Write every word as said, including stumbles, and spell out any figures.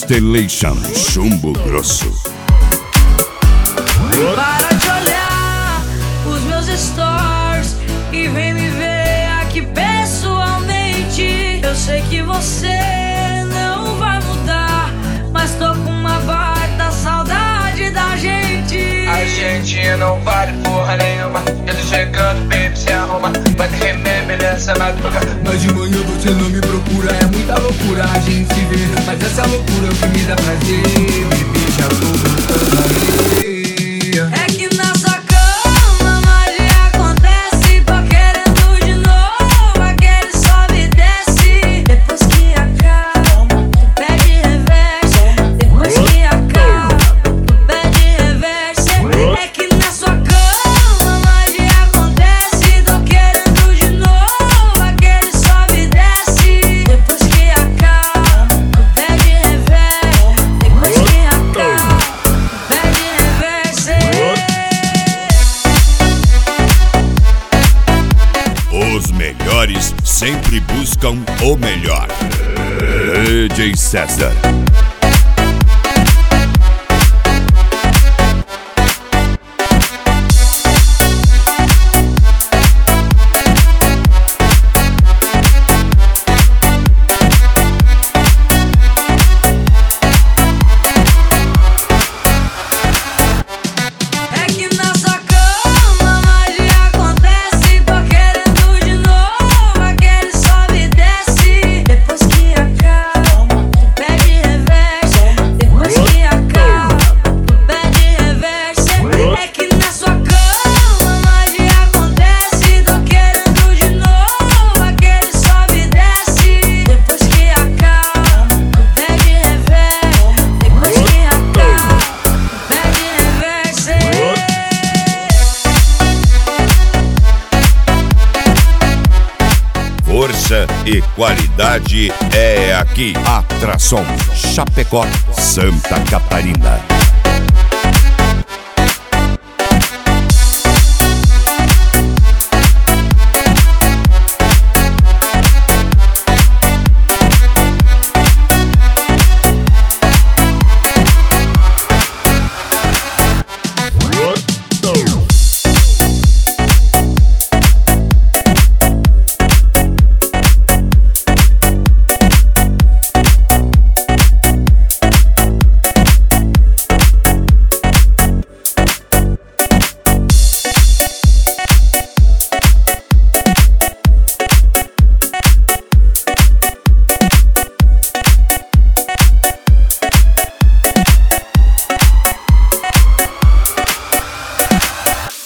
Constellation, chumbo grosso. Para de olhar os meus stories e vem me ver aqui pessoalmente. Eu sei que você não vai mudar, mas tô com uma baita saudade da gente. A gente não vale porra nenhuma. Eu tô chegando, baby, se arruma. Vai ter remember nessa madrugada. Mas de manhã você não me procura. É muita loucura a gente se ver, mas essa loucura é o que me dá prazer. Bebê, já tô voltando aí. É que na sua cama magia acontece. Tô querendo de novo aquele sobe e desce. Depois que acaba, tu pede reversa. Depois que acaba, tu pede reversa. É que na sua cama magia acontece. Tô querendo de novo aquele sobe e desce. Depois que acaba, tu pede reversa. Depois que acaba, tu pede reversa. Os melhores sempre buscam o melhor. D J César. É que na sua cama magia acontece. Tô querendo de novo aquele sobe e desce. Depois que acaba, tu pede reversa. Depois que acaba, tu pede reversa. É que na sua cama magia acontece. Tô querendo de novo aquele sobe e desce. Depois que acaba, tu pede reversa. Depois que acaba, tu pede reversa. Força e qualidade é aqui. Atração Chapecó, Santa Catarina.